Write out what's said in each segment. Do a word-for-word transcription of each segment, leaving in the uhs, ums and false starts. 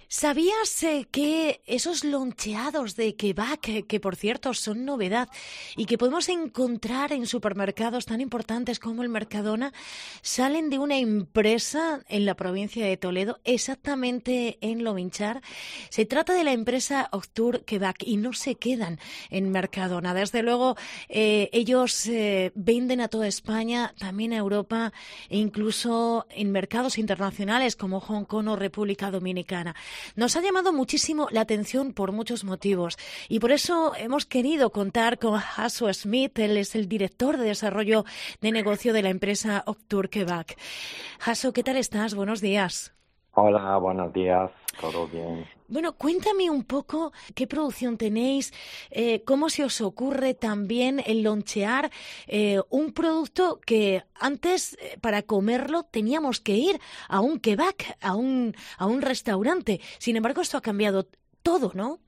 ¿Sabías eh, que esos loncheados de kebab, que, que por cierto son novedad y que podemos encontrar en supermercados tan importantes como el Mercadona, salen de una empresa en la provincia de Toledo, exactamente en Lovinchar? Se trata de la empresa Octur Kebab y no se quedan en Mercadona. Desde luego, eh, ellos eh, venden a toda España, también a Europa e incluso en mercados internacionales como Hong Kong o República Dominicana. Nos ha llamado muchísimo la atención por muchos motivos y por eso hemos querido contar con Hasso Smith. Él es el director de desarrollo de negocio de la empresa Octur Kebab. Hasso, ¿qué tal estás? Buenos días. Hola, buenos días, ¿todo bien? Bueno, cuéntame un poco qué producción tenéis, eh, cómo se os ocurre también el lonchear eh, un producto que antes eh, para comerlo teníamos que ir a un kebab, a un, a un restaurante. Sin embargo, esto ha cambiado todo, ¿no?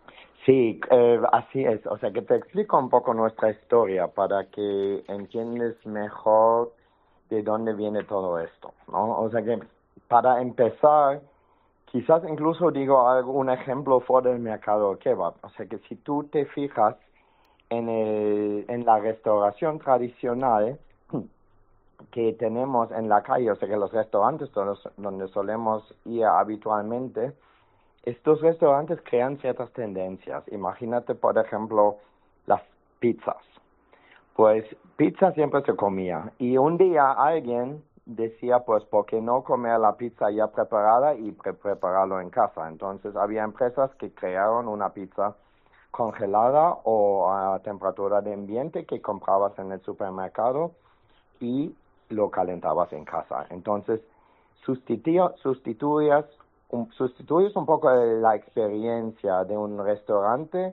Sí, eh, así es. O sea, que te explico un poco nuestra historia para que entiendas mejor de dónde viene todo esto, ¿no? O sea que para empezar, quizás incluso digo algo, un ejemplo fuera del mercado kebab. O sea que si tú te fijas en el, en la restauración tradicional que tenemos en la calle, o sea que los restaurantes donde, donde solemos ir habitualmente, estos restaurantes crean ciertas tendencias. Imagínate, por ejemplo, las pizzas. Pues pizza siempre se comía y un día alguien decía, pues, ¿por qué no comer la pizza ya preparada y pre prepararlo en casa? Entonces había empresas que crearon una pizza congelada o a temperatura de ambiente que comprabas en el supermercado y lo calentabas en casa. Entonces sustituías, sustituías un, sustituyes un poco la experiencia de un restaurante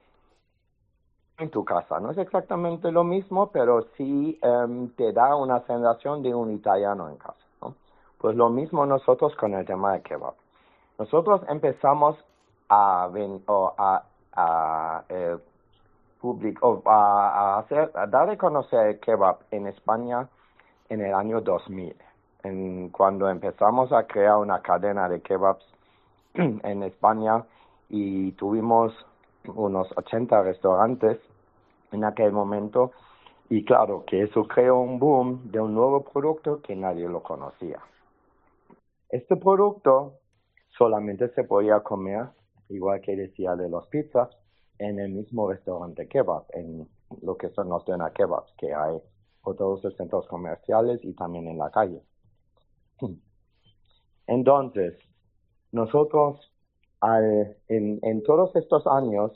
en tu casa. No es exactamente lo mismo, pero sí um, te da una sensación de un italiano en casa, ¿no? Pues lo mismo nosotros con el tema de kebab. Nosotros empezamos a, ven, o a, a, eh, public, o a, a, hacer, a dar a conocer el kebab en España en el año dos mil. En, cuando empezamos a crear una cadena de kebabs en España y tuvimos unos ochenta restaurantes en aquel momento y claro que eso creó un boom de un nuevo producto que nadie lo conocía. Este producto solamente se podía comer, igual que decía de los pizzas, en el mismo restaurante kebab, en lo que son los doner kebabs que hay por todos los centros comerciales y también en la calle. Entonces, nosotros al, en, en todos estos años,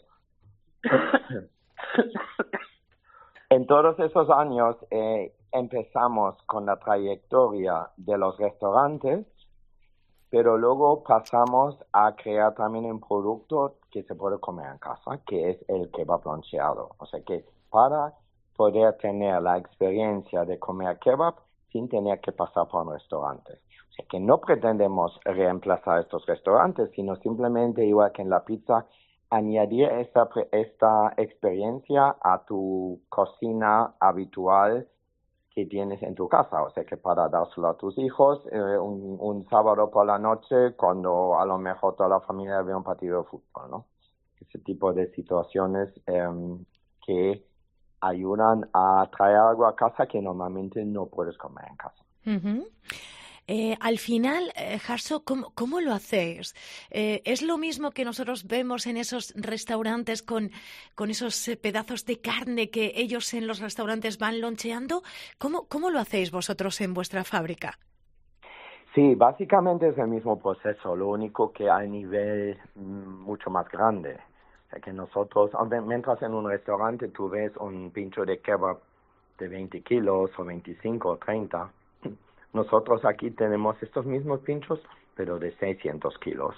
en todos esos años eh, empezamos con la trayectoria de los restaurantes, pero luego pasamos a crear también un producto que se puede comer en casa, que es el kebab loncheado. O sea que para poder tener la experiencia de comer kebab sin tener que pasar por restaurantes. O sea que no pretendemos reemplazar estos restaurantes, sino simplemente, igual que en la pizza, añadir esta, esta experiencia a tu cocina habitual que tienes en tu casa. O sea que para dárselo a tus hijos eh, un, un sábado por la noche, cuando a lo mejor toda la familia ve un partido de fútbol, ¿no? Ese tipo de situaciones eh, que ayudan a traer algo a casa que normalmente no puedes comer en casa. Uh-huh. Eh, al final, eh, Hasso, ¿cómo, ¿cómo lo hacéis? Eh, ¿Es lo mismo que nosotros vemos en esos restaurantes con, con esos eh, pedazos de carne que ellos en los restaurantes van loncheando? ¿Cómo, ¿Cómo lo hacéis vosotros en vuestra fábrica? Sí, básicamente es el mismo proceso, lo único que a nivel mm, mucho más grande. O sea que nosotros, mientras en un restaurante tú ves un pincho de kebab de veinte kilos o veinticinco o treinta, nosotros aquí tenemos estos mismos pinchos, pero de seiscientos kilos.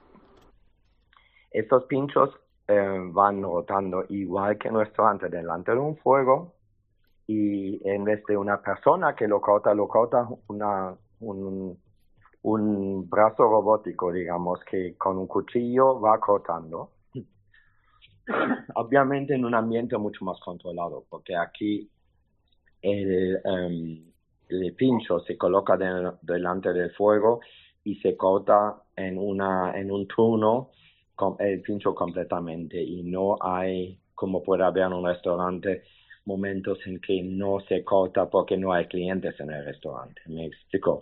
Estos pinchos eh, van rotando igual que en un restaurante delante de un fuego y en vez de una persona que lo corta, lo corta una, un, un brazo robótico, digamos, que con un cuchillo va cortando. Obviamente en un ambiente mucho más controlado, porque aquí el... Um, el pincho se coloca de, delante del fuego y se corta en, una, en un turno con el pincho completamente y no hay, como puede haber en un restaurante, momentos en que no se corta porque no hay clientes en el restaurante. ¿Me explico?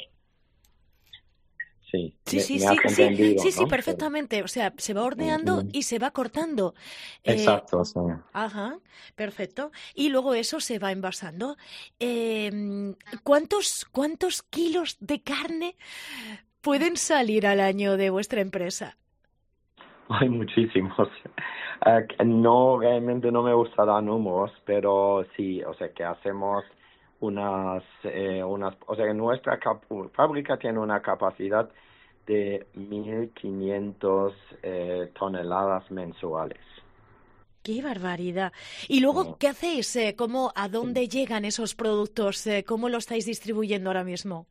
Sí, Sí, me, sí, me has sí, sí, entendido, sí, sí, ¿no? perfectamente. O sea, se va Mm, horneando mm. y se va cortando. Eh, Exacto, sí. ajá, perfecto. Y luego eso se va envasando. Em, ¿cuántos, cuántos kilos de carne pueden salir al año de vuestra empresa? Hay muchísimos. Eh, no, realmente no me gustarán números, pero sí, o sea que hacemos unas, eh, unas, o sea que nuestra cap- fábrica tiene una capacidad de mil quinientas eh, toneladas mensuales. ¡Qué barbaridad! Y luego, Mm. ¿qué hacéis? Eh, ¿cómo, a dónde llegan esos productos? Eh, ¿cómo lo estáis distribuyendo ahora mismo?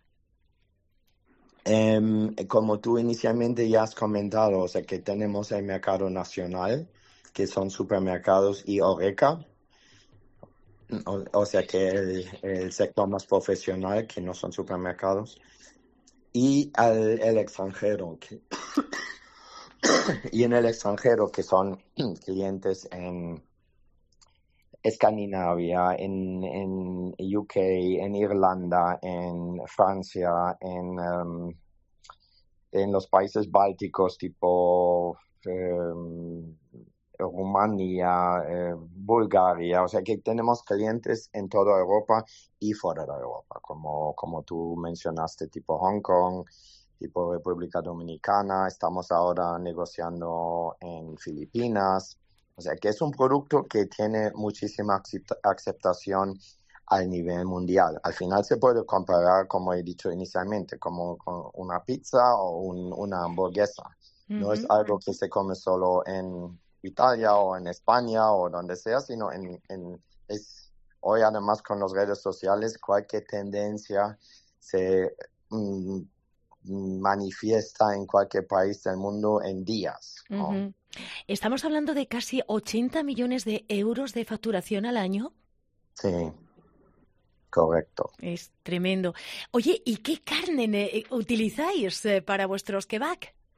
Em, como tú inicialmente ya has comentado, o sea que tenemos el mercado nacional, que son supermercados y Horeca. O, o sea que el, el sector más profesional, que no son supermercados, y al el extranjero, que- y en el extranjero, que son clientes en Escandinavia, en, en U K, en Irlanda, en Francia, en, em, en los países bálticos, tipo em, Rumanía, eh, Bulgaria, o sea que tenemos clientes en toda Europa y fuera de Europa, como, como tú mencionaste, tipo Hong Kong, tipo República Dominicana, estamos ahora negociando en Filipinas, o sea que es un producto que tiene muchísima accept- aceptación al nivel mundial. Al final se puede comparar, como he dicho inicialmente, como con una pizza o un- una hamburguesa. No es Ujú. algo que se come solo en Italia o en España o donde sea, sino en, en es hoy además con las redes sociales cualquier tendencia se mm, manifiesta en cualquier país del mundo en días, ¿no? Ujú. Estamos hablando de casi ochenta millones de euros de facturación al año. Sí, correcto. Es tremendo. Oye, ¿y qué carne ne- utilizáis eh, para vuestros kebab?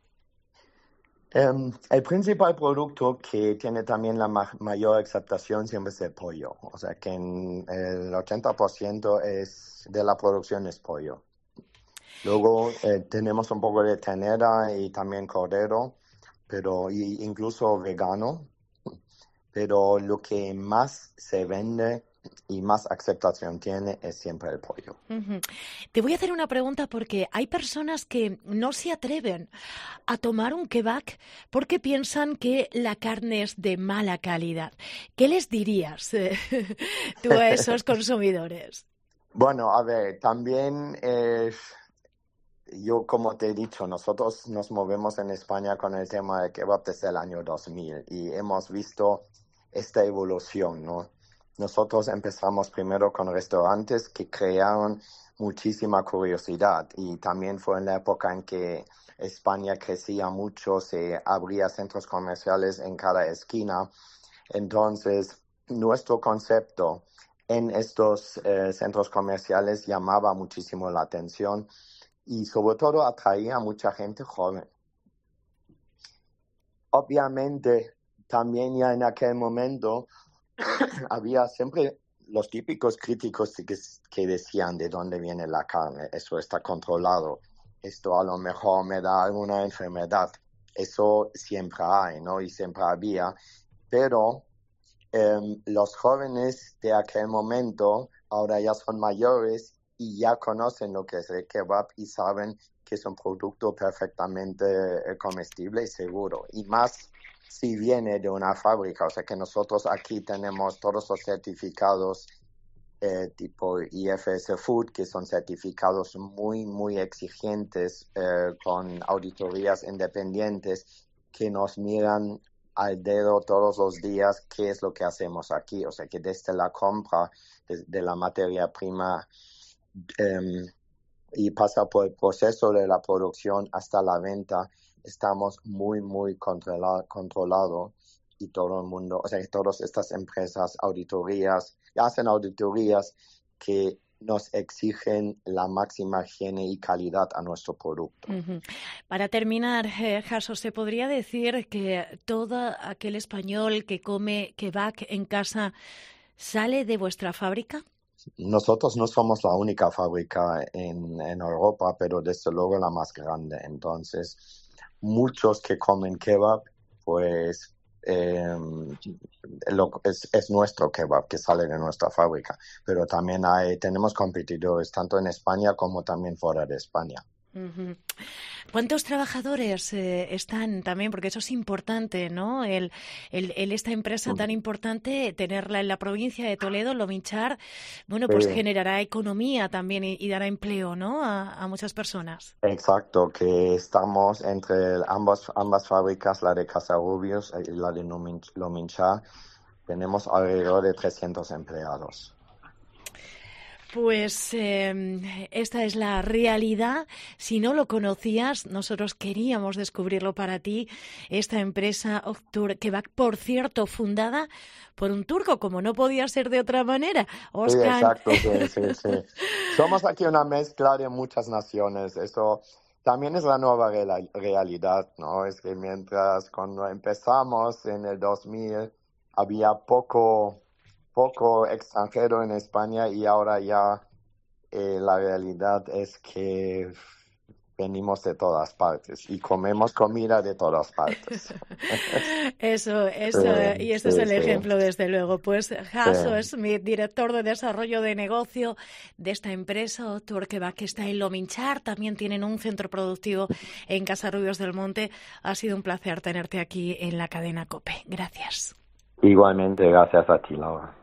Em, el principal producto que tiene también la ma- mayor aceptación siempre es el pollo. O sea que en el ochenta por ciento es de la producción es pollo. Luego eh, tenemos un poco de ternera y también cordero, pero y incluso vegano. Pero lo que más se vende y más aceptación tiene es siempre el pollo. Ujú. Te voy a hacer una pregunta porque hay personas que no se atreven a tomar un kebab porque piensan que la carne es de mala calidad. ¿Qué les dirías eh, tú a esos consumidores? Bueno, a ver, también eh, yo, como te he dicho, nosotros nos movemos en España con el tema del kebab desde el año dos mil y hemos visto esta evolución, ¿no? Nosotros empezamos primero con restaurantes que crearon muchísima curiosidad y también fue en la época en que España crecía mucho, se abría centros comerciales en cada esquina. Entonces, nuestro concepto en estos eh, centros comerciales llamaba muchísimo la atención y sobre todo atraía a mucha gente joven. Obviamente, también ya en aquel momento había siempre los típicos críticos que, que decían de dónde viene la carne, eso está controlado, esto a lo mejor me da alguna enfermedad, eso siempre hay, ¿no? Y siempre había, pero eh, los jóvenes de aquel momento ahora ya son mayores y ya conocen lo que es el kebab y saben que es un producto perfectamente eh, comestible y seguro. Y más si viene de una fábrica, o sea que nosotros aquí tenemos todos los certificados eh, tipo I F S Food, que son certificados muy, muy exigentes eh, con auditorías independientes que nos miran al dedo todos los días qué es lo que hacemos aquí. O sea que desde la compra de, de la materia prima eh, y pasa por el proceso de la producción hasta la venta, estamos muy, muy controla controlados y todo el mundo, o sea, que todas estas empresas, auditorías, hacen auditorías que nos exigen la máxima higiene y calidad a nuestro producto. Uh-huh. Para terminar, eh, Jaso, ¿se podría decir que todo aquel español que come kebab en casa sale de vuestra fábrica? Nosotros no somos la única fábrica en, en Europa, pero desde luego la más grande. Entonces, muchos que comen kebab, pues eh, lo, es, es nuestro kebab que sale de nuestra fábrica. Pero también hay, tenemos competidores tanto en España como también fuera de España. Uh-huh. ¿Cuántos trabajadores eh, están también? Porque eso es importante, ¿no? El, el, el esta empresa uh-huh. tan importante, tenerla en la provincia de Toledo, Lominchar, bueno, pues sí. generará economía también y, y dará empleo, ¿no? A, a muchas personas. Exacto, que estamos entre ambas, ambas fábricas, la de Casarrubios y la de Lominchar, tenemos alrededor de trescientos empleados. Pues eh, esta es la realidad. Si no lo conocías, nosotros queríamos descubrirlo para ti. Esta empresa Octur, que va, por cierto, fundada por un turco, como no podía ser de otra manera. Oscar. Sí, exacto, sí, sí, sí. Somos aquí una mezcla de muchas naciones. Eso también es la nueva real- realidad, ¿no? Es que mientras cuando empezamos en el dos mil había poco... poco extranjero en España y ahora ya eh, la realidad es que venimos de todas partes y comemos comida de todas partes. Eso, eso, sí, y este sí, es el sí. ejemplo, desde luego. Pues Jaso sí. es mi director de desarrollo de negocio de esta empresa, Octur Kebab, que está en Lominchar. También tienen un centro productivo en Casarrubios del Monte. Ha sido un placer tenerte aquí en la cadena COPE. Gracias. Igualmente, gracias a ti, Laura.